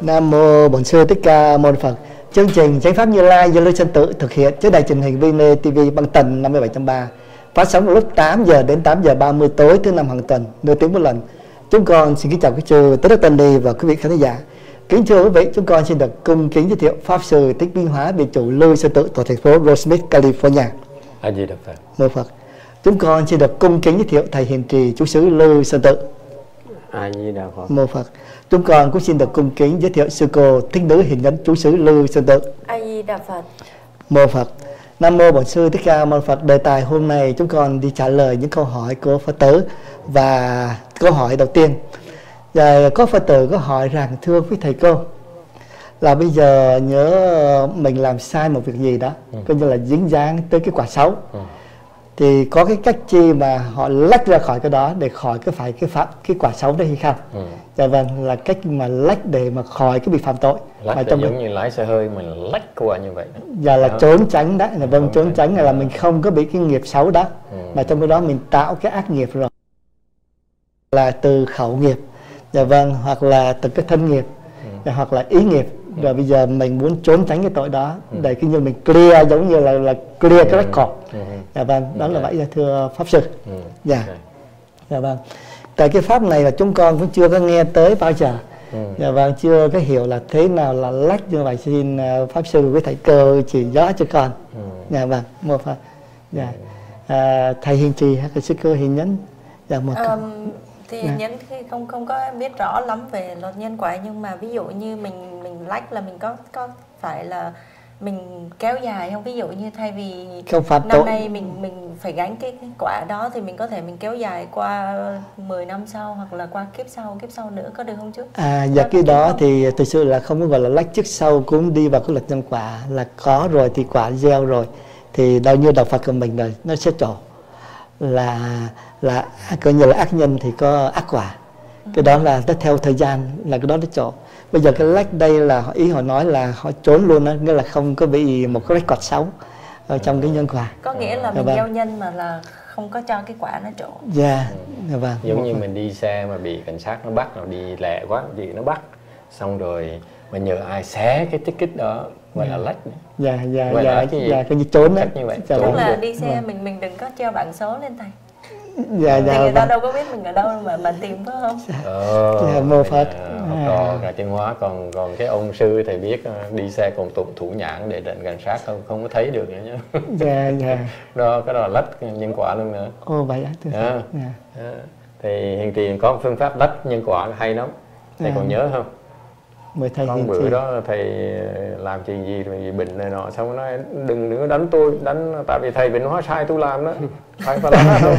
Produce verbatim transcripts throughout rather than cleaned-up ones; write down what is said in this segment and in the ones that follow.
Nam mô Bổn Sư Thích Ca Mâu Ni Phật. Chương trình Chánh Pháp Như Lai do Lưu Sơn Tự thực hiện trên đài truyền hình vê en a tê vê băng tần năm mươi bảy chấm ba, phát sóng lúc tám giờ đến tám giờ ba mươi tối thứ năm hàng tuần, nửa tiếng một lần. Chúng con xin kính chào quý sư Tất Đắc Tân Ni và quý vị khán giả. Kính thưa quý vị, chúng con xin được cung kính giới thiệu Pháp Sư Thích Minh Hóa, vị chủ Lưu Sơn Tự thuộc thành phố Rosemead, California. A Di Đà Phật. Mô Phật. Chúng con xin được cung kính giới thiệu thầy hiền trì chú xứ Lưu Sơn Tự. A Di Đà Phật. Mô Phật. Chúng con cũng xin được cung kính giới thiệu sư cô Thích Nữ Hiền Nhân chú xứ Lưu Sơn Tự. A Di Đà Phật. Mô Phật. Nam mô Bổn Sư Thích Ca Mâu Ni Phật. Đề tài hôm nay chúng con đi trả lời những câu hỏi của Phật tử. Và câu hỏi đầu tiên, và có Phật tử có hỏi rằng thưa quý thầy cô, là bây giờ nhớ mình làm sai một việc gì đó, ừ. coi như là dính dáng tới cái quả xấu, ừ. thì có cái cách chi mà họ lách ra khỏi cái đó để khỏi cái phải cái phạm cái quả xấu đấy hay không? Ừ. Dạ vâng, là cách mà lách để mà khỏi cái bị phạm tội. Lách mà trong giống cái... như lái xe hơi mình lách qua như vậy đó. Dạ là trốn tránh đó, là vâng, trốn tránh là, là mình không có bị cái nghiệp xấu đó, ừ. mà trong cái đó mình tạo cái ác nghiệp rồi, là từ khẩu nghiệp, dạ vâng, hoặc là từ cái thân nghiệp, ừ. hoặc là ý nghiệp. Rồi ừ. bây giờ mình muốn trốn tránh cái tội đó, ừ. để cái như mình clear, giống như là là clear cái record. Ừ. Dạ vâng, đó ừ. là vậy thưa Pháp Sư. Ừ. Dạ. Okay. Dạ vâng. Tại cái pháp này là chúng con cũng chưa có nghe tới bao giờ. Ừ. Dạ vâng, chưa có hiểu là thế nào là lách, như vậy xin Pháp Sư với thầy cơ chỉ rõ cho con. Ừ. Dạ vâng, một phần. Dạ. Ừ. À, thầy hiền trì hay là sư cơ hiền nhấn. Dạ một câu. Um, thì dạ. Nhấn khi không không có biết rõ lắm về luật nhân quả, nhưng mà ví dụ như mình mình lách là mình có có phải là mình kéo dài không? Ví dụ như thay vì năm tội. nay mình mình phải gánh cái, cái quả đó thì mình có thể mình kéo dài qua mười năm sau, hoặc là qua kiếp sau, kiếp sau nữa, có được không chứ? À, dạ cái đó không? Thì thực sự là không có gọi là lách, trước sau cũng đi vào cái luật nhân quả, là có rồi thì quả gieo rồi thì đâu như đạo Phật của mình rồi nó sẽ trổ, là là coi như là ác nhân thì có ác quả. Ừ. Cái đó là nó theo thời gian, là cái đó nó trổ. Bây giờ cái lách đây là ý họ nói là họ trốn luôn đó, nghĩa là không có bị một cái record xấu ở trong cái nhân quả. Có nghĩa là mình gieo nhân mà là không có cho cái quả nó trổ. Dạ, dạ vâng. Giống như mình đi xe mà bị cảnh sát nó bắt, nó đi lẹ quá thì nó bắt, xong rồi mà nhờ ai xé cái ticket đó, gọi là lách. Dạ, dạ, dạ, dạ, coi như trốn đó. Như vậy. Tức là đi xe vâng. mình mình đừng có treo bảng số lên thầy. Dạ, dạ, thì người ta đâu có biết mình ở đâu mà mà tìm, phải không? Ờ, dạ, mô Phật. Còn cả chân hóa, còn còn cái ông sư thầy biết đi xe còn tụng thủ nhãn để định cảnh sát không không có thấy được nữa nhá. Dạ, dạ. Đó, cái đó là lách nhân quả luôn nữa. Ồ vậy á. À, dạ. À, thì hiện tiền có phương pháp lách nhân quả hay lắm. Thầy à. còn nhớ không? Mời thầy con bữa gì? đó thầy làm chuyện gì rồi bị bệnh này nọ, xong nó nói đừng đừng có đánh tôi, đánh tại vì thầy bệnh hóa sai tôi làm đó, phải phải làm không?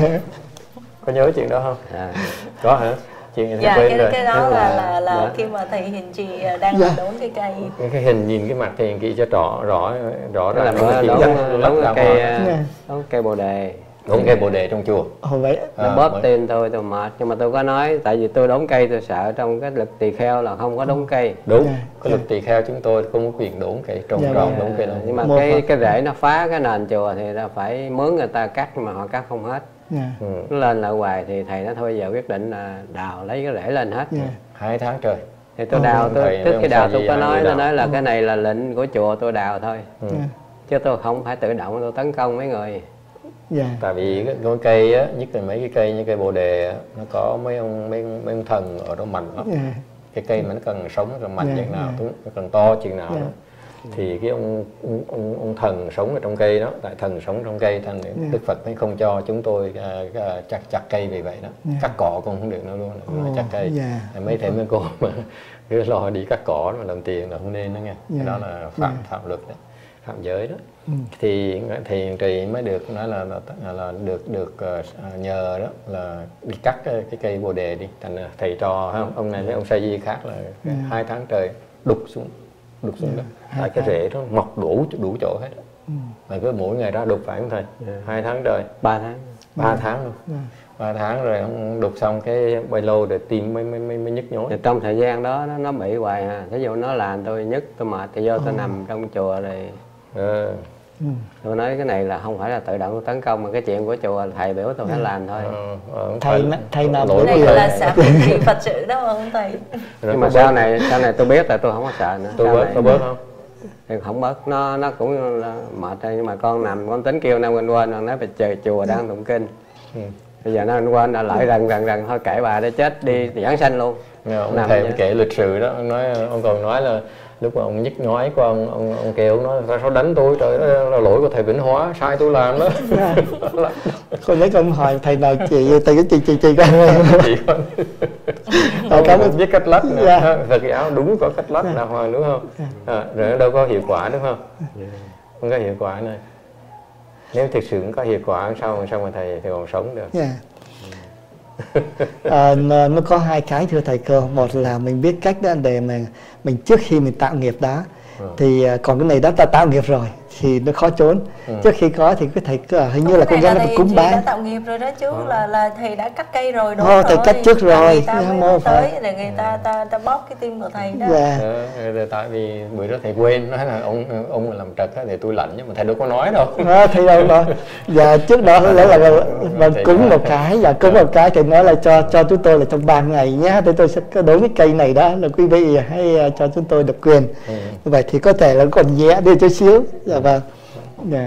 Có nhớ chuyện đó không? À. Có hả? Chuyện dạ, cái, cái đó là là, là dạ. khi mà thầy hiền trì đang dạ. đốn cái cây, cái, cái hình nhìn cái mặt thầy hiền trì cho rõ rõ rõ ra là đốn đốn cây đốn cây bồ đề. Đốn cây bồ đề trong chùa. Ồ vậy. À, bóp mới... tên tôi tôi mệt, nhưng mà tôi có nói tại vì tôi đốn cây tôi sợ trong cái lực tỳ kheo là không có đốn cây. Đúng, yeah. cái lực tỳ kheo chúng tôi không có quyền đốn cây, trồng yeah, trọt yeah. đốn cây đâu. Nhưng mà Một cái phần. cái rễ nó phá cái nền chùa thì là phải mướn người ta cắt, nhưng mà họ cắt không hết. Yeah. Ừ. Nó lên lại hoài thì thầy nó thôi giờ quyết định là đào lấy cái rễ lên hết. Yeah. Hai tháng trời. Thì tôi đào, tôi trước khi đào tôi có nói, tôi nói là cái này là lệnh của chùa tôi đào thôi. Ừ. Yeah. Chứ tôi không phải tự động tôi tấn công mấy người. Yeah. Tại vì cái, cái cây á, nhất là mấy cái cây như cây bồ đề á, nó có mấy ông mấy, mấy ông thần ở đó mạnh lắm. Yeah. Cái cây mà nó cần sống, nó cần mạnh yeah, chừng nào, yeah. nó cần to chừng nào yeah. đó. Thì cái ông, ông, ông, ông thần sống ở trong cây đó, tại thần sống trong cây, thành yeah. Đức Phật mới không cho chúng tôi uh, uh, chặt chặt cây vì vậy đó. Yeah. Cắt cỏ cũng không được nữa luôn, oh, chặt cây. Yeah. Mấy thầy mấy cô mà cứ lo đi cắt cỏ mà làm tiền là không nên đó nghe. Yeah. Cái đó là phạm yeah. phạm luật đó, phạm giới đó. Ừ. thì thì trì mới được nói là là, là được được uh, nhờ đó là đi cắt cái, cái cây bồ đề đi, thành thầy trò không ông này với ông sa di khác là ừ. hai tháng trời đục xuống đục xuống ừ. đó, tại cái rễ nó mọc đủ đủ chỗ hết, ừ. mà cứ mỗi ngày ra đục phải không thầy? Ừ. hai tháng trời, ba tháng, ba ừ. tháng luôn, ừ. ba tháng rồi ông đục xong cái bay lâu rồi tim mới mới mới, mới nhức nhối. Trong thời gian đó nó, nó bị hoài à, thí dụ nó làm tôi nhức tôi mệt thì do tôi ừ. nằm trong chùa rồi. Ừ. Ừ. Tôi nói cái này là không phải là tự động tấn công, mà cái chuyện của chùa thầy biểu tôi phải ừ. làm thôi. Ừ. Thầy thầy nào cái này là xã hội thị Phật sự đó không thầy? Nhưng mà sau này sau này tôi biết là tôi không có sợ nữa. Tôi bớt, tôi bớt không? Thì không bớt, nó nó cũng là mệt thôi, nhưng mà con nằm con tính kêu nó quên quên rồi nó phải chờ chùa đang tụng kinh. Ừ. Bây giờ nó quên là lại rằng rằng rằng thôi kệ bà để chết đi giảng sanh luôn. Ông thầy kể lịch sử đó, ông nói ông còn nói là lúc mà ông nhức nhói của ông, ông, ông kêu ông nói sao, sao đánh tôi, trời ơi là lỗi của thầy Vĩnh Hóa, sai tôi làm đó. Con lấy con hỏi thầy nào chị thầy cái chị chị chị con chị con ông cảm biết cách lách nữa. Yeah. Thật cái áo đúng có cách lách đàng hoàng đúng không? À, rồi nó đâu có hiệu quả đúng không? Không có hiệu quả này. Nếu thực sự có hiệu quả sao sao mà thầy thì còn sống được? Yeah. À, nó, nó có hai cái thưa thầy cô. Một là mình biết cách đó để mà mình trước khi mình tạo nghiệp đó ừ. thì còn cái này đó ta tạo nghiệp rồi thì nó khó trốn. Ừ. Trước khi có thì cái thầy hình như là con gái nó phải cúng bái. Đã tạo nghiệp rồi đó chứ ừ. là là thầy đã cắt cây rồi đúng không? Thầy cắt trước rồi. Người ta mới tới để người ta ta ta bóp cái tim của thầy đó. Yeah. Ừ, tại vì bữa đó thầy quên nói là ông ông làm trật thì tôi lạnh, nhưng mà thầy đâu có nói đâu. À, thầy đâu nói. Và trước đó lẽ là, là, là cúng một cái và cúng một cái thì nói là cho cho chúng tôi là trong ba ngày nhé, thì tôi sẽ đối với cây này đó là quý vị hãy cho chúng tôi được quyền. Ừ. Vậy thì có thể là còn nhẹ đi chút xíu. Dạ vâng. Yeah.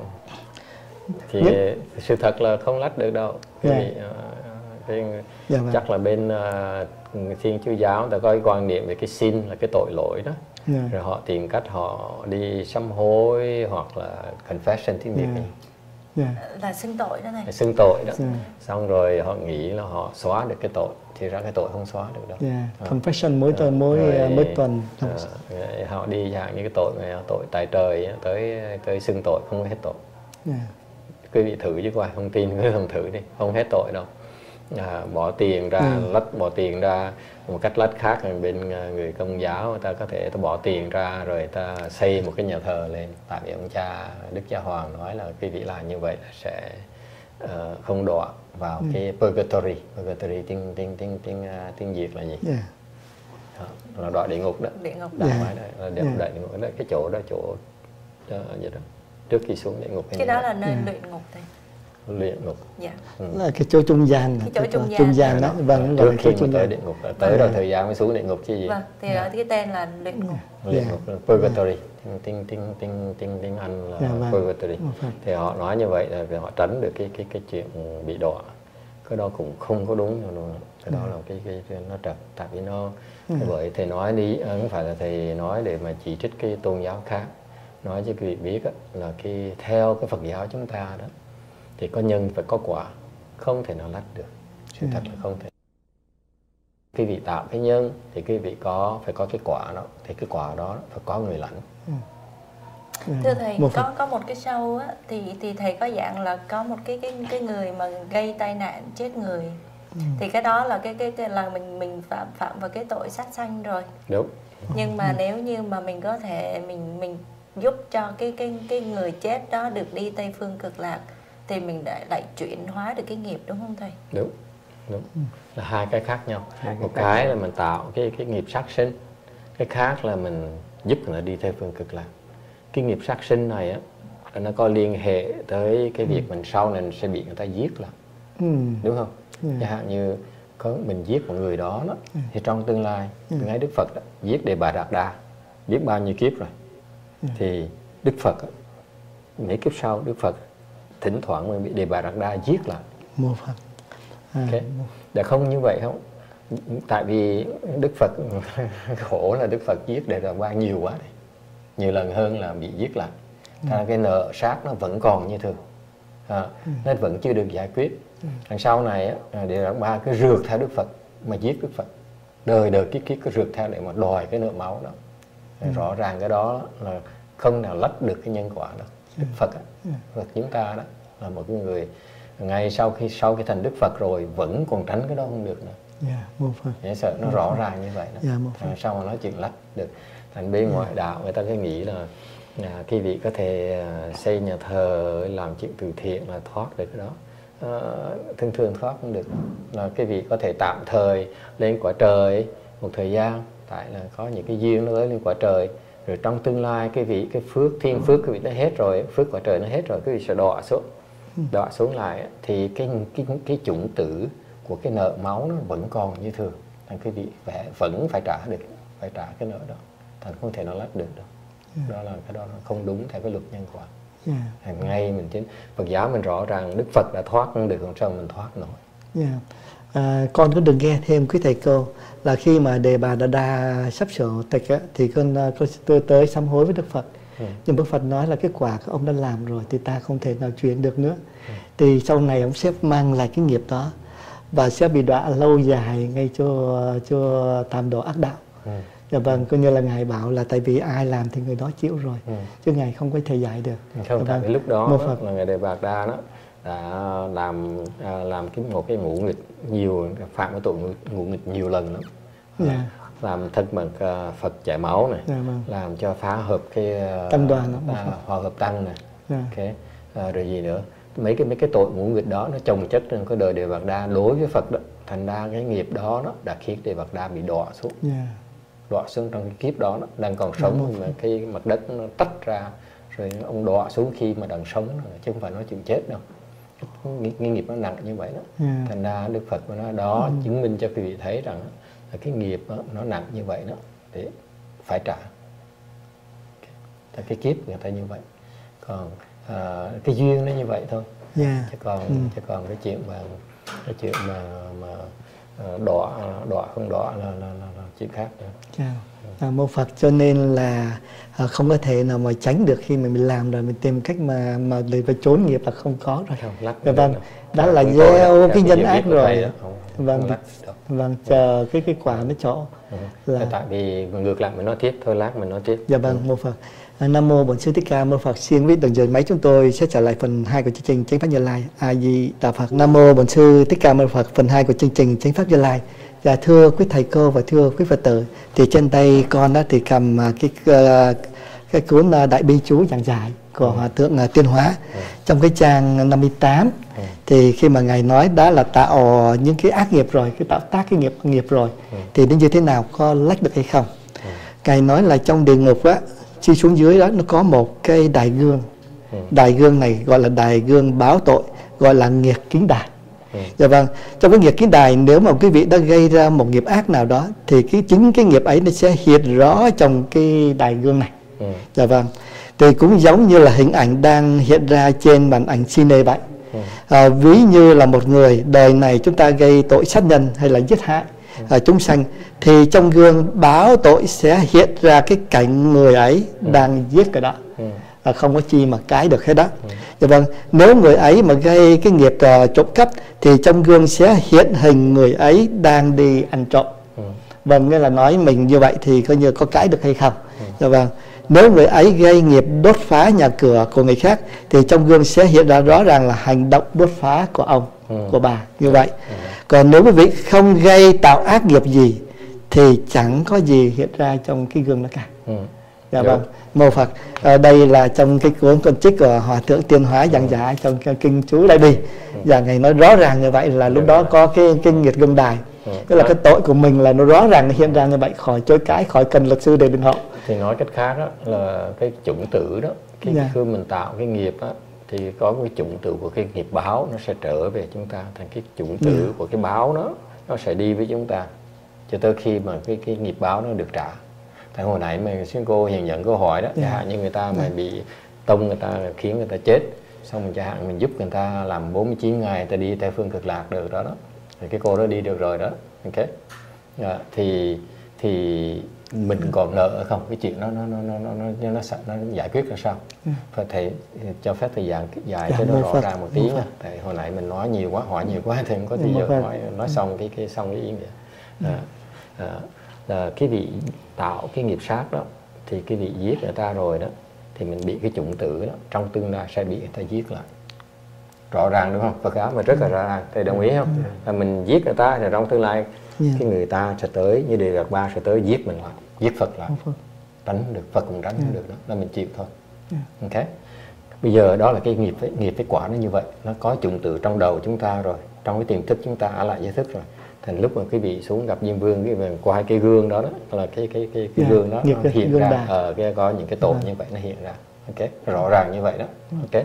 Thì Nhất. sự thật là không lách được đâu. Cái yeah. vị, uh, cái, yeah, chắc là bên uh, Thiên Chúa giáo người ta có cái quan niệm về cái sin là cái tội lỗi đó. Yeah. Rồi họ tìm cách họ đi sám hối hoặc là confession tiếng Việt. Yeah. Yeah. Là xưng tội đó này. Xưng tội đó. Yeah. Xong rồi họ nghĩ là họ xóa được cái tội, thì ra cái tội không xóa được đâu. Yeah. Confession mỗi tuần mỗi rồi, mỗi tuần. Uh, họ đi dạng như cái tội này, tội tại trời tới tới xưng tội không hết tội. Yeah. Quý vị thử chứ qua không tin cứ không thử đi, không hết tội đâu. À, bỏ tiền ra, yeah. lách bỏ tiền ra một cách lách khác, bên người Công giáo người ta có thể ta bỏ tiền ra rồi ta xây một cái nhà thờ lên, tại vì ông cha Đức Giáo Hoàng nói là quý vị làm như vậy là sẽ uh, không đọa vào yeah. cái purgatory. Purgatory tiếng tiếng tiếng tiếng uh, tiếng Việt là gì? Yeah. Đó, là đọa địa ngục đó. Địa ngục. Đó, yeah. là địa, yeah. địa ngục đó, cái chỗ đó chỗ uh, gì đó trước khi xuống địa ngục. Cái đó là nơi yeah. luyện ngục thầy. Luyện ngục. Dạ. Ừ. Là cái chỗ trung gian. Cái chỗ trung gian. Trung gian đó. Vâng, trước khi mà tới địa ngục, tới rồi thời gian mới xuống địa ngục chứ gì. Vâng, thì đó cái tên là luyện ngục. Luyện ngục là purgatory. Tiếng tiếng tiếng tiếng tiếng Anh là yeah, purgatory. Vâng. Thì họ nói như vậy là họ tránh được cái cái cái chuyện bị đọa. Cái đó cũng không có đúng đâu. Cái đó là cái cái, cái nó trật, tại vì nó bởi thầy nói đi, không phải là thầy nói để mà chỉ trích cái tôn giáo khác. Nói cho quý vị biết á, là cái theo cái Phật giáo chúng ta đó thì có nhân phải có quả, không thể nào lách được. Sự thật là không thể. Quý vị tạo cái nhân thì quý vị có phải có cái quả đó, thì cái quả đó phải có người lãnh. Thưa thầy, có có một cái show á, thì thì thầy có dạng là có một cái cái cái người mà gây tai nạn chết người. Ừ. Thì cái đó là cái cái, cái là mình mình phạm phạm vào cái tội sát sanh rồi. Đúng. Nhưng mà ừ. nếu như mà mình có thể mình mình giúp cho cái cái cái người chết đó được đi Tây phương Cực Lạc thì mình lại lại chuyển hóa được cái nghiệp, đúng không thầy? Đúng. Đúng. Ừ. Là hai cái khác nhau. Hai một cái, cái là mình tạo cái cái nghiệp sát sinh, cái khác là mình giúp người ta đi Tây phương Cực Lạc. Cái nghiệp sát sinh này á nó có liên hệ tới cái việc ừ. mình sau này mình sẽ bị người ta giết lại. Ừ. Đúng không? Yeah. Chẳng hạn như có mình giết một người đó, đó yeah. thì trong tương lai yeah. ngay Đức Phật đó, giết Đề Bà Đạt Đa biết bao nhiêu kiếp rồi. Yeah. Thì Đức Phật đó, mấy kiếp sau Đức Phật thỉnh thoảng mình bị Đề Bà Đạt Đa giết lại. Mô Phật. À, okay. Để không như vậy không? Tại vì Đức Phật khổ là Đức Phật giết Đề Bà Đạt Đa nhiều quá này. Nhiều lần hơn là bị giết lại. Thế là cái nợ sát nó vẫn còn như thường. À, ừ. Nó vẫn chưa được giải quyết. Ừ. Đằng sau này á, Đề Bà Đạt Đa cứ rượt theo Đức Phật mà giết Đức Phật. Đời đời kiếp kiếp cứ rượt theo để mà đòi cái nợ máu đó. Ừ. Rõ ràng cái đó là không nào lách được cái nhân quả đó. Đức Phật á, ừ. Phật chúng ta đó là một người ngay sau khi sau khi thành Đức Phật rồi vẫn còn tránh cái đó không được nữa. Yeah, mô Phật. Dễ sợ nó mô rõ Phật. ràng như vậy đó. Yeah, à, sao mà nói chuyện lách được. Thành bên yeah. ngoại đạo người ta cứ nghĩ là à, quý vị có thể à, xây nhà thờ làm chuyện từ thiện là thoát được cái đó. À, thường thường thoát không được. Là quý vị có thể tạm thời lên quả trời một thời gian, tại là có những cái duyên nó tới lên quả trời rồi trong tương lai cái vị cái phước thiên phước cái vị nó hết rồi, phước quả trời nó hết rồi, cái vị sẽ đọa xuống đọa xuống lại thì cái cái cái chủng tử của cái nợ máu nó vẫn còn như thường, thành cái vị vẫn phải trả được, phải trả cái nợ đó, thành không thể nào lách được đâu. Yeah. Đó là cái đó nó không đúng theo cái luật nhân quả. Yeah. Hàng ngày mình chính Phật giáo mình rõ ràng Đức Phật đã thoát được, còn sao mình thoát nổi. Yeah. À, con có đừng nghe thêm quý thầy cô là khi mà Đề Bà Đa Đa sắp sửa tịch á, thì con con tới sám hối với Đức Phật. Ừ. Nhưng Đức Phật nói là cái quả các ông đã làm rồi thì ta không thể nào chuyển được nữa. Ừ. Thì sau này ông sẽ mang lại cái nghiệp đó và sẽ bị đọa lâu dài ngay cho cho tam đồ ác đạo. Ừ. Dạ vâng, coi như là Ngài bảo là tại vì ai làm thì người đó chịu rồi. Ừ. Chứ Ngài không có thể dạy được. Không, tại vì lúc đó, đó là Ngài Đề Bà Đa đó đã làm làm cái một cái ngũ nghịch nhiều, phạm cái tội ngũ nghịch nhiều lần lắm. Yeah. Làm thân bằng Phật chảy máu này, yeah, vâng. Làm cho phá hợp cái tăng đoàn à, hòa hợp tăng này, yeah. Okay. À, rồi gì nữa, mấy cái mấy cái tội ngũ nghịch đó nó chồng chất trên cái đời Đề Bà Đa đối với Phật đó, thành ra cái nghiệp đó nó đã khiến Đề Bà Đa bị đọa xuống, yeah. Đọa xuống trong cái kiếp đó, nó đang còn sống, yeah. Mà cái mặt đất nó tách ra rồi ông đọa xuống khi mà đang sống, chứ không phải nó chịu chết đâu. Cái nghiệp nó nặng như vậy đó, yeah. Thành ra Đức Phật nói đó, ừ. Chứng minh cho quý vị thấy rằng là cái nghiệp đó, nó nặng như vậy đó để phải trả. Cái kiếp người ta như vậy, còn à, cái duyên nó như vậy thôi, yeah. Chứ còn ừ. chứ còn cái chuyện mà cái chuyện mà mà đọa đọa không đọa là, là, là, là chuyện khác nữa. Yeah. À, mô Phật, cho nên là à, không có thể nào mà tránh được khi mà mình làm rồi mình tìm cách mà mà để phải trốn nghiệp là không có rồi. Không, vâng, đó, đó là gieo cái nhân ác rồi. Không, vâng, không vâng, chờ cái cái quả nó chỗ. Ừ. Là... Tại vì ngược lại mình nói tiếp thôi, lát mình nói tiếp. Dạ vâng, mô Phật. À, Nam mô Bổn Sư Thích Ca Mâu Phật. Xin với đường dời máy chúng tôi sẽ trở lại phần hai của chương trình Chánh Pháp Như Lai. A Di Đà Phật. Nam mô Bổn Sư Thích Ca Mâu Phật. Phần hai của chương trình Chánh Pháp Như Lai. Dạ thưa quý thầy cô và thưa quý Phật tử, thì trên tay con đó thì cầm cái cái cuốn Đại Bi Chú giảng giải của ừ. Hòa thượng Tuyên Hóa. Ừ. Trong cái trang năm mươi tám, ừ. thì khi mà Ngài nói đã là tạo những cái ác nghiệp rồi, cái tạo tác cái nghiệp nghiệp rồi, ừ. thì đến như thế nào, có lách được hay không? Ừ. Ngài nói là trong địa ngục á, chi xuống dưới đó nó có một cái đài gương. Ừ. Đài gương này gọi là đài gương báo tội, gọi là nghiệt kính đài. Ừ. Dạ vâng, trong cái nghiệp kính đài, nếu mà quý vị đã gây ra một nghiệp ác nào đó thì cái chính cái nghiệp ấy nó sẽ hiện rõ trong cái đài gương này. Ừ. Dạ vâng, thì cũng giống như là hình ảnh đang hiện ra trên màn ảnh cine vậy. Ừ. À, ví như là một người đời này chúng ta gây tội sát nhân hay là giết hại à, chúng sanh, thì trong gương báo tội sẽ hiện ra cái cảnh người ấy ừ. đang giết cái đó. Ừ. À, không có chi mà cái được hết đó. Ừ. Dạ vâng, nếu người ấy mà gây cái nghiệp uh, trộm cắp thì trong gương sẽ hiện hình người ấy đang đi ăn trộm. Ừ. Vâng, nghĩa là nói mình như vậy thì coi như có cái được hay không. Ừ. Dạ vâng, nếu người ấy gây nghiệp đốt phá nhà cửa của người khác thì trong gương sẽ hiện ra rõ ràng là hành động đốt phá của ông, ừ. của bà như vậy. Ừ. Còn nếu quý vị không gây tạo ác nghiệp gì thì chẳng có gì hiện ra trong cái gương đó cả. Ừ. Dạ vâng, mô Phật. À, đây là trong cái cuốn con trích của Hòa thượng Tuyên Hóa giảng giải trong kinh chú Đại Bi. Và Ngài nói rõ ràng như vậy là lúc đó có cái cái nghiệt gương đài. Tức là cái tội của mình là nó rõ ràng hiện ra như vậy, khỏi chối cãi, khỏi cần luật sư để biện hộ. Thì nói cách khác đó là cái chủng tử đó, cái yeah. khi mình tạo cái nghiệp á, thì có cái chủng tử của cái nghiệp báo nó sẽ trở về chúng ta, thành cái chủng tử yeah. của cái báo đó nó sẽ đi với chúng ta cho tới khi mà cái cái nghiệp báo nó được trả. Tại hồi nãy mà xin cô hiện nhận câu hỏi đó, chẳng hạn như người ta mà bị tông, người ta khiến người ta chết, xong mình chẳng hạn mình giúp người ta làm bốn mươi chín ngày, người ta đi Tây Phương Cực Lạc được đó đó, thì cái cô đó đi được rồi đó, ok. À, thì thì mình còn nợ không, cái chuyện đó nó nó nó nó nó nó, nó giải quyết ra sao? Phải thầy cho phép thầy giảng dài cái đó rõ ràng một tí nha. Tại hồi nãy mình nói nhiều quá, hỏi nhiều quá thì không có thời giờ nói nói xong cái cái xong cái ý nghĩa. À, à, là cái vị tạo cái nghiệp sát đó, thì cái vị giết người ta rồi đó, thì mình bị cái chủng tử đó, trong tương lai sẽ bị người ta giết lại. Rõ ràng đúng không? Phật giáo mình rất là rõ ràng, thầy đồng ý không? Là mình giết người ta thì trong tương lai cái người ta sẽ tới, như Đề Đạt Ba sẽ tới giết mình lại, giết Phật lại, tránh được, Phật cũng tránh không được đó, là mình chịu thôi. Ok. Bây giờ đó là cái nghiệp với nghiệp với quả nó như vậy, nó có chủng tử trong đầu chúng ta rồi, trong cái tiềm thức chúng ta ở lại giới thức rồi. Thành lúc mà quý vị xuống gặp Diêm Vương, cái mình qua cái gương đó đó là cái cái cái, cái yeah, gương đó nó hiện gương ra ở uh, cái có những cái tổn yeah. như vậy nó hiện ra, ok, rõ ràng như vậy đó, ok.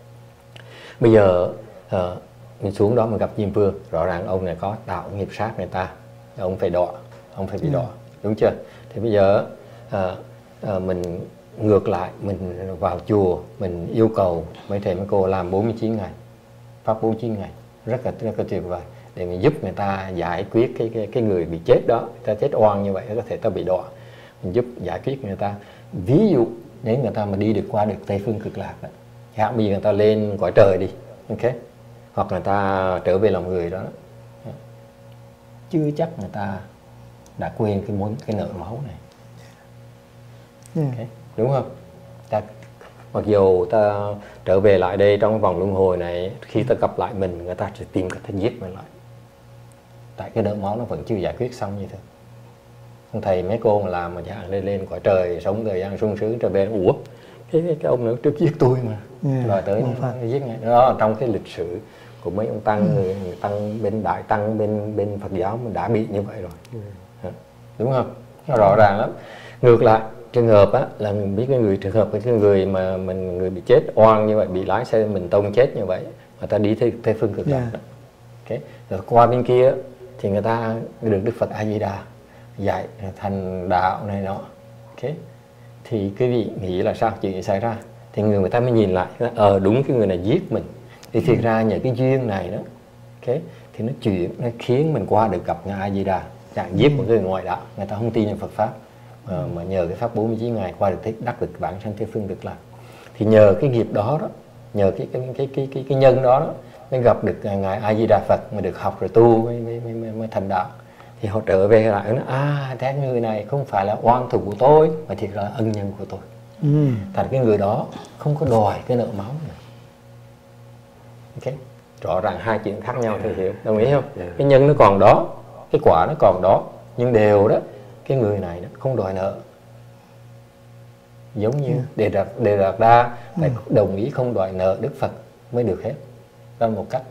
Bây giờ uh, mình xuống đó mình gặp Diêm Vương, rõ ràng ông này có tạo nghiệp sát người ta, ông phải đọa, ông phải bị yeah. đọa, đúng chưa? Thì bây giờ uh, uh, mình ngược lại, mình vào chùa mình yêu cầu mấy thầy mấy cô làm bốn mươi chín ngày pháp bốn mươi chín ngày, rất là rất là tuyệt vời, để mình giúp người ta giải quyết cái cái, cái người bị chết đó, người ta chết oan như vậy có thể ta bị đọa, mình giúp giải quyết người ta. Ví dụ nếu người ta mà đi được qua được Tây Phương Cực Lạc đó, chẳng bây giờ người ta lên cõi trời đi, ok, hoặc người ta trở về lòng người đó, đó. Chưa chắc người ta đã quên cái mối cái nợ máu này, okay. Đúng không? Ta, mặc dù ta trở về lại đây trong vòng luân hồi này, khi ta gặp lại mình, người ta sẽ tìm cách giết mình lại, tại cái nợ máu nó vẫn chưa giải quyết xong như thế. Thầy mấy cô mà làm mà chẳng lên lên cõi trời sống thời gian sung sướng trở về, ủa cái, cái, cái ông nữa trước giết tôi mà, yeah, rồi tới giết ngay đó. Trong cái lịch sử của mấy ông tăng, người, người tăng bên đại tăng bên bên Phật giáo mình đã bị như vậy rồi, yeah. Đúng không? Nó rõ ràng lắm. Ngược lại trường hợp á, là mình biết cái người trường hợp cái người mà mình người bị chết oan như vậy, bị lái xe mình tông chết như vậy, người ta đi Tây, Tây Phương Cực Lạc, yeah. Okay. Rồi qua bên kia thì người ta được Đức Phật A Di Đà dạy thành đạo này nọ, okay. Thì quý vị nghĩ là sao chuyện xảy ra? Thì người người ta mới nhìn lại, ờ đúng cái người này giết mình, thì thiệt ra nhờ cái duyên này đó, okay, thì nó chuyển, nó khiến mình qua được gặp ngài A Di Đà, chẳng giết một người ngoại đạo, người ta không tin vào Phật pháp, mà, mà nhờ cái pháp bốn mươi chín ngày qua được thích đắc được bản sanh Tây Phương Cực Lạc. Thì nhờ cái nghiệp đó đó, nhờ cái cái cái cái cái, cái nhân đó, đó mới gặp được ngài A Di Đà Phật, mà được học rồi tu mới mới, mới, mới thành đạo. Thì họ trở về lại nó à, thế người này không phải là oan thủ của tôi, mà thiệt là ân nhân của tôi. Ừ. Thật cái người đó không có đòi cái nợ máu nữa. Ok, rõ ràng hai chuyện khác nhau thì hiểu, đồng ý không? Yeah. Cái nhân nó còn đó, cái quả nó còn đó, nhưng đều đó cái người này nó không đòi nợ. Giống như yeah. Đề Đạt Đề Đạt Đa phải ừ. đồng ý không đòi nợ Đức Phật mới được hết. Đó là một cách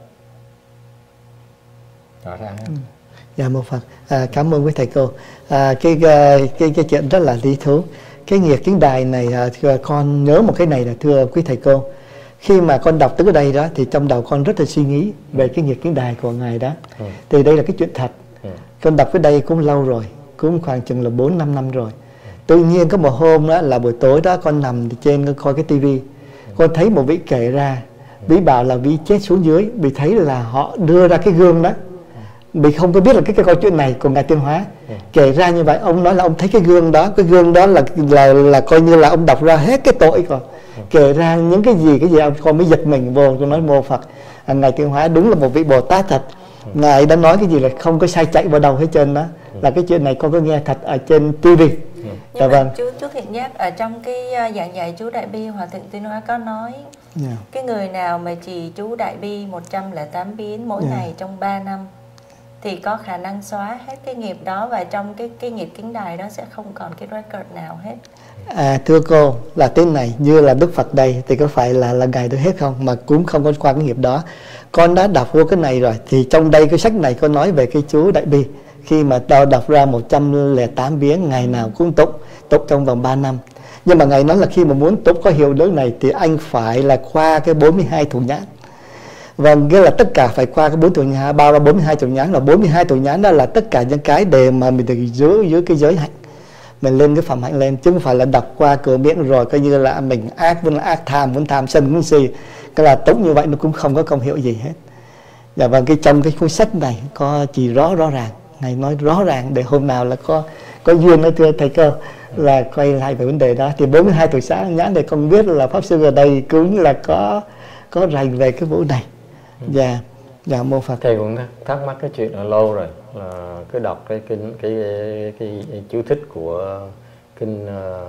rõ ràng. Ừ. Dạ một Phật, à, cảm ơn quý thầy cô. À, cái, cái cái cái chuyện rất là lý thú. Cái nghiệp kiến đài này, à, thưa, con nhớ một cái này là thưa quý thầy cô, khi mà con đọc tới cái đây đó thì trong đầu con rất là suy nghĩ về cái nghiệp kiến đài của ngài đó. Ừ. Thì đây là cái chuyện thật. Ừ. Con đọc cái đây cũng lâu rồi, cũng khoảng chừng là bốn năm năm rồi. Ừ. Tự nhiên có một hôm đó là buổi tối đó con nằm trên coi cái tivi, ừ. con thấy một vị kể ra, vị bảo là vị chết xuống dưới, vì thấy là họ đưa ra cái gương đó. Vì không có biết là cái, cái câu chuyện này của ngài Tiên Hóa, ừ. kể ra như vậy. Ông nói là ông thấy cái gương đó, cái gương đó là là là coi như là ông đọc ra hết cái tội còn, ừ. kể ra những cái gì cái gì ông con mới giật mình vô. Tôi nói mô Phật, à, ngài Tiên Hóa đúng là một vị Bồ Tát thật. ừ. Ngài đã nói cái gì là không có sai chạy vào đầu hết trơn đó, ừ. là cái chuyện này con có nghe thật ở trên tivi. ừ. Nhưng dạ, vâng. chú chú Thiện Giác ở trong cái giảng dạy chú Đại Bi Hòa Thượng Tiên Hóa có nói, yeah. cái người nào mà trì chú Đại Bi một trăm lẻ tám biến mỗi yeah. ngày trong ba năm thì có khả năng xóa hết cái nghiệp đó, và trong cái cái nghiệp kiến đài đó sẽ không còn cái record nào hết. À, thưa cô, là tên này như là Đức Phật đây thì có phải là là ngài được hết không, mà cũng không có qua cái nghiệp đó. Con đã đọc vô cái này rồi, thì trong đây cái sách này có nói về cái chú Đại Bi, khi mà tao đọc ra một trăm lẻ tám biến ngày nào cũng tụng tụng trong vòng ba năm. Nhưng mà ngài nói là khi mà muốn tụng có hiệu lực này thì anh phải là qua cái bốn mươi hai thủ nhãn. Vâng, nghĩa là tất cả phải qua cái bốn thủ nhãn, bao là bốn mươi hai thủ nhãn, là bốn mươi hai thủ nhãn đó là tất cả những cái để mà mình được giữ giữ cái giới hạnh, mình lên cái phẩm hạnh lên, chứ không phải là đọc qua cửa miệng rồi coi như là mình ác vẫn là ác, tham vẫn tham, sân vẫn si, cái là tụng như vậy nó cũng không có công hiệu gì hết. Dạ vâng, cái trong cái cuốn sách này có chỉ rõ rõ ràng, ngài nói rõ ràng để hôm nào là có có duyên đó thưa thầy cô là quay lại về vấn đề đó. Thì bốn mươi hai thủ nhãn để con biết là pháp sư ở đây cũng là có có rành về cái vụ này. Dạ, dạ mô Phật. Thầy cũng thắc mắc cái chuyện là lâu rồi, là cứ đọc cái kinh cái cái, cái, cái chú thích của kinh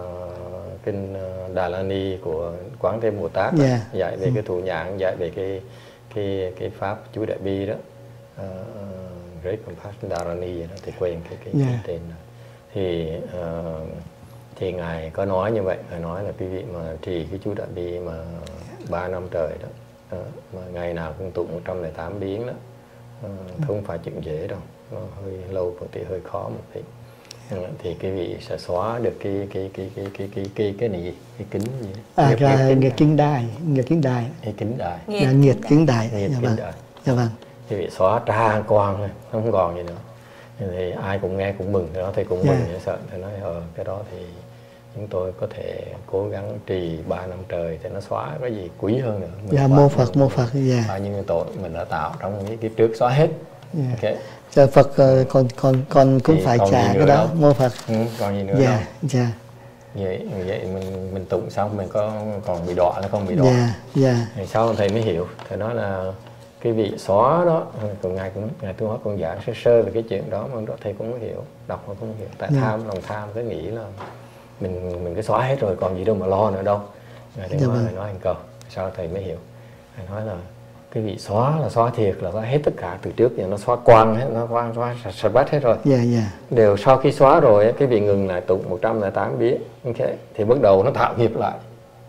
uh, kinh uh, Đà La Ni của Quán Thế Bồ Tát, yeah. dạy về ừ. cái thủ nhãn, dạy về cái cái cái pháp chú Đại Bi đó, uh, Great Compassion Đà La Ni đó, thì quên cái cái, yeah. cái tên đó. Thì uh, thì ngài có nói như vậy, ngài nói là quý vị mà trì cái chú Đại Bi mà ba năm trời đó, Uh, mà ngày nào cũng tụng một trăm lẻ tám biến đó, uh, không phải chuyện dễ đâu. nó hơi lâu một tí, hơi khó một tí. Thì cái vị sẽ xóa được cái cái cái cái cái cái cái cái này gì, cái kính gì đó. À, cái nghiệt kính đài, nghiệt kính đài, cái kính đài, nghiệt, nghiệt kính đài, nghiệt dạ kính vâng, đài. dạ vâng. Thì vị xóa tra quang thôi, không còn gì nữa. Thì ai cũng nghe cũng mừng, thì đó thầy cũng mừng, yeah. Sợ thầy nói ờ cái đó thì chúng tôi có thể cố gắng trì ba năm trời thì nó xóa cái gì quý hơn nữa. Dạ, mô Phật, mô Phật, dạ. Bao nhiêu tội mình đã tạo trong cái kiếp trước xóa hết. Yeah. Okay. Giờ Phật uh, còn còn còn cũng thì phải trả cái đó, đâu. Mô Phật. Ừ, còn gì nữa dạ, đâu. dạ. Vậy vậy mình mình tụng xong mình có còn bị đọa hay không bị đọa. Dạ, dạ. Thì sau thầy mới hiểu, thầy nói là cái vị xóa đó, còn ngài cũng ngài tu hóa con giảng sơ sơ về cái chuyện đó mà đó thầy cũng không hiểu, đọc mà không hiểu. Tại yeah. tham, lòng tham cứ nghĩ là mình mình cứ xóa hết rồi còn gì đâu mà lo nữa đâu. Ngài thầy yeah, nói vâng. nói hành cầu, sau thầy mới hiểu. Thầy nói là cái vị xóa là xóa thiệt, là xóa hết tất cả từ trước giờ nó xóa quang hết, nó quang xóa sạch bát hết rồi. Yeah, yeah. Đều sau khi xóa rồi cái vị ngừng lại tụng một trăm lẻ tám bía, okay. Thì bắt đầu nó tạo nghiệp lại.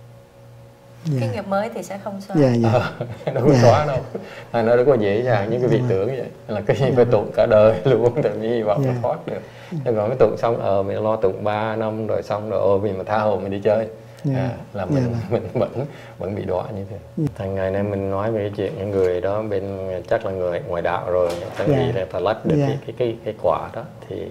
Yeah. Cái nghiệp mới thì sẽ không xóa. Yeah, yeah. À, nó không yeah. xóa đâu. À, nó đâu có dễ dàng như cái vị yeah. tưởng vậy. Là cái gì yeah. phải tụng cả đời luôn thì mới hy vọng yeah. nó thoát được. Yeah. Nhưng còn cái tụng xong ờ mình lo tụng ba năm rồi xong rồi ôi mình mà tha hồ mình đi chơi. Yeah. À, là mình yeah. mình vẫn vẫn bị đọa như thế. Yeah. Thành ngày nay mình nói về cái chuyện những người đó bên chắc là người ngoài đạo rồi, tại vì yeah. là ta lách được yeah. cái, cái cái cái quả đó thì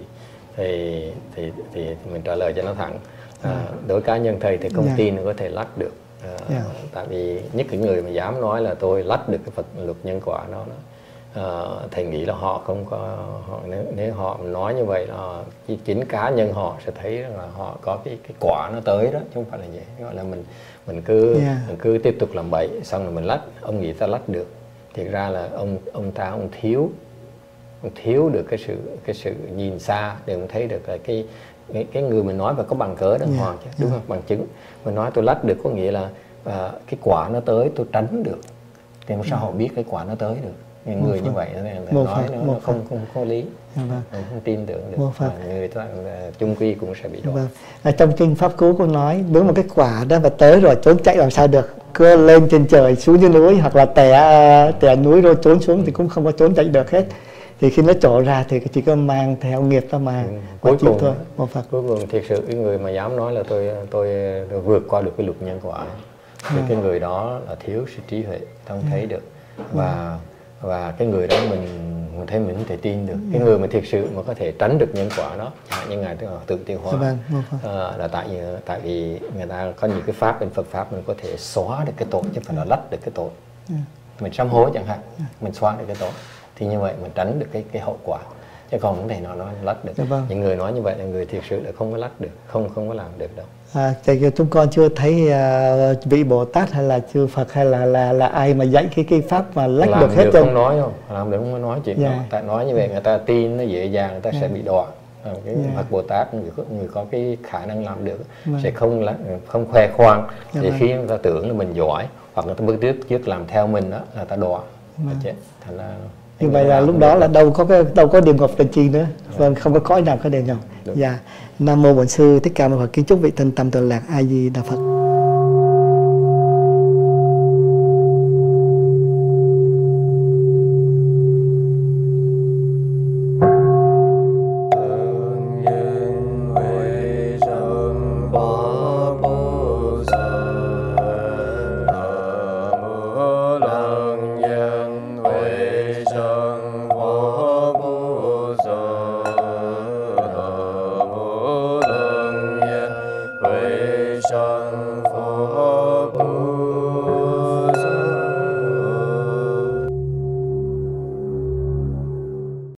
thì thì thì mình trả lời cho nó thẳng. À, đối cá nhân thầy thì không yeah. tin có thể lách được. À, yeah. Tại vì nhất cái người mà dám nói là tôi lách được cái Phật luật nhân quả đó, đó à, thầy nghĩ là họ không có họ, nếu, nếu họ nói như vậy là chính cá nhân họ sẽ thấy là họ có cái cái quả nó tới đó, chứ không phải là vậy. Gọi là mình mình cứ yeah. mình cứ tiếp tục làm bậy xong rồi mình lách, ông nghĩ ta lách được, thiệt ra là ông ông ta ông thiếu ông thiếu được cái sự cái sự nhìn xa để ông thấy được là cái cái, cái người mình nói phải có bằng cớ đàng yeah. hoàng chứ, đúng yeah. không? Bằng chứng. Mình nói tôi lách được có nghĩa là à, cái quả nó tới tôi tránh được, thì sao yeah. họ biết cái quả nó tới được? Những người như vậy này nói Phật, nó, nó không không có lý, yeah, vâng. không, không tin tưởng được, người ta chung quy cũng sẽ bị đọa. Vâng. Ở trong kinh Pháp Cú có nói đúng một cái quả đó mà tới rồi trốn chạy làm sao được, cứ lên trên trời xuống dưới núi hoặc là té té núi rồi trốn xuống thì cũng không có trốn chạy được hết. Thì khi nó trổ ra thì chỉ có mang theo nghiệp ta mà, ừ. cuối cùng thôi. Một Phật. Cuối cùng thiệt sự cái người mà dám nói là tôi tôi, tôi vượt qua được cái luật nhân quả thì à. cái người đó là thiếu sự trí huệ, không thấy được, và à. và cái người đó mình mình thấy mình không thể tin được. Cái người mà thiệt sự mà có thể tránh được nhân quả đó, như ngài tự tiêu hóa, vâng, à, là tại vì tại vì người ta có những cái pháp bên Phật pháp mình có thể xóa được cái tội chứ không phải là lách được cái tội. À. Mình sám hối chẳng hạn, mình xóa được cái tội. Thì như vậy mình tránh được cái cái hậu quả, chứ còn không thể nào nói lách được. Dạ vâng. Những người nói như vậy là người thiệt sự là không có lách được, không không có làm được đâu. À, thì chúng con chưa thấy uh, vị Bồ Tát hay là chư Phật hay là là là ai mà dạy cái cái pháp mà lách được hết không? Không nói không, làm được không có nói chuyện yeah. đó. Tại nói như vậy người ta tin nó dễ dàng, người ta yeah. sẽ bị đọa. À, cái yeah. Phật Bồ Tát người có, người có cái khả năng làm được yeah. sẽ không là không khoe khoang, yeah. để khi người ta tưởng là mình giỏi hoặc người ta bước trước trước làm theo mình đó là ta đọa, yeah. chết. Thành ra như vậy là lúc đó là đâu có cái đâu có địa ngục tình chi nữa, vâng, không có cõi nào có địa ngục. Dạ, Nam mô Bổn Sư Thích Ca Mâu Phật. Kính chúc vị thân tâm tọa lạc. A Di Đà Phật. Sân Phổ